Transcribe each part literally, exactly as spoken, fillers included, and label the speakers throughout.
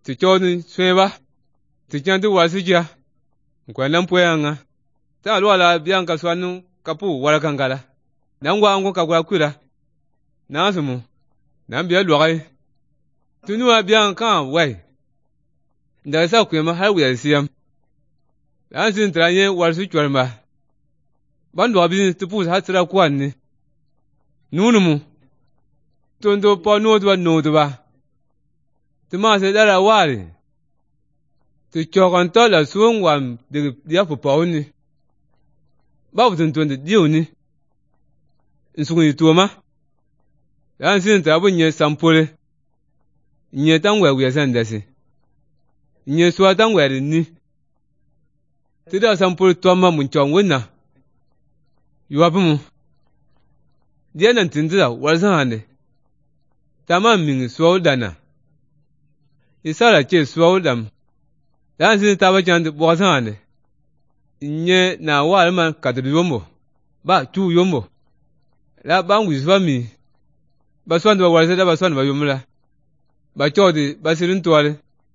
Speaker 1: ti cho ni swe ba ti chan ti wa si ja kwa nan po yanga ta lo la bian ka swanu kapu wala kangala nan wa ngo ka gwa kwira na sumu nan biya lo gai tunu wa bian kan wai da sa ku ma har wuya siyam an sin tranye war su chwarma ban do bi tu pu ha tsira kwan ni nunu mu tondo po no do no do ba tu ma se dara wari tu chokan to la suon wan de dia fu pa ni ba bu tun tun de dio ni nsu ni tu ma an sin ta bu nye sampole nye tan wa wi san da si nye suwa tan wa ni ti da sampole to ma mun chong wina yuwa mu dia nan tin da war san hande tamam min suwa dana isara ce suwa dam dan sin ta ba jan bo san hande nye na wa man ka de yombo ba tu yombo la ban wi suwa mi ba swan do war se da ba swan ba yomla ba chodi ba sirin toale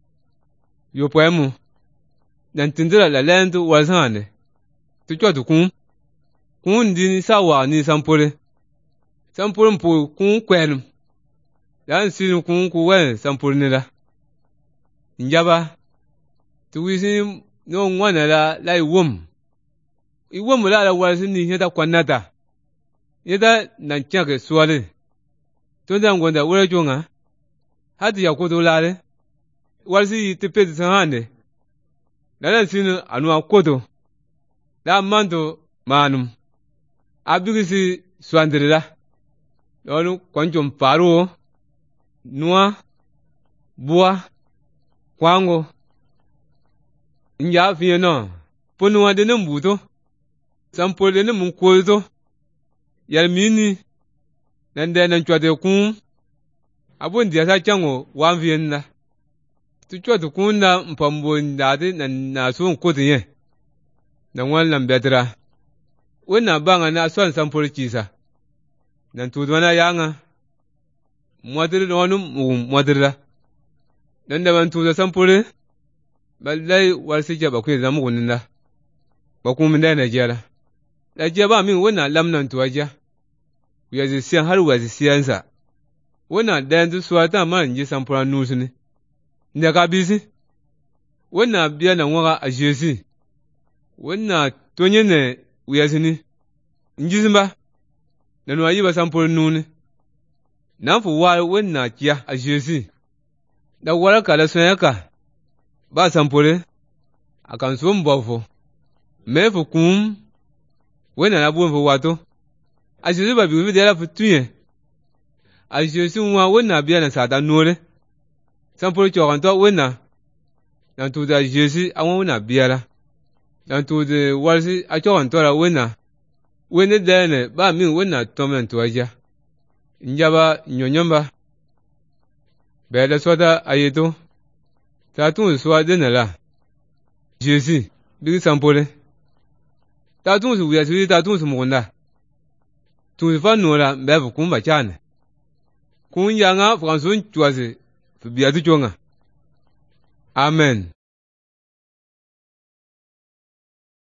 Speaker 1: yo poemu dan tin da la lentu war san hande tu chodu kun kun di sa wa ni sampole sampole mpo kun kwenu dan sin kun ku wen sampole ni la njaba tu wisi no ngwana la lai wom I wom la la wa sin ni heta kwanata yeda nan chake swale to dan gonda wura jonga hadi ya ko do lare warsi te pe san hande la lan sin anu akodo da mando manum abigisi swandrila donu kwanjom paro nuwa bua kwango nya fiye no ponuwa de nembuto sampole ne mun kozo yar mini nan da nan chwade kun abun dia sa chango wan fiye na tu chwade kun na mpambo ndade nan na so ko de nan wan lam betra wena banga na son sampole kisa nan tu dwana yanga modir wonu modira dan da ban tu da sampole ballai warsi ja ba ku da mu gunna ba ku min da na jera da je ba min wena lam nan tu aja ku ya ji siyan har wa ji siyansa wena da yanzu suwata ma nji sampura nusu ne da ka bisi wena biya nan wa a jesi wena tonye ne uyasini njizimba nanu ayi ba sampol nuni nan fu wa wenna kiya a jesi da wara kala soyaka ba sampole akan so mbofo me fu kum wenna na bu fu wato a jesi ba bi de la fu tuye a jesi wa wenna biya na sada nore sampol cho kan to wenna nan tu da jesi awon wenna biya la dan tu de warsi a cho kan to la wenna wene dene ba min wena tomen tuaja njaba nyonyamba bele soda ayeto tatun suwa dene la jesi bi sampole tatun su wiya su tatun su munda tu fa nola be kun ba chane kun yanga fransun tuase biya tu jonga amen.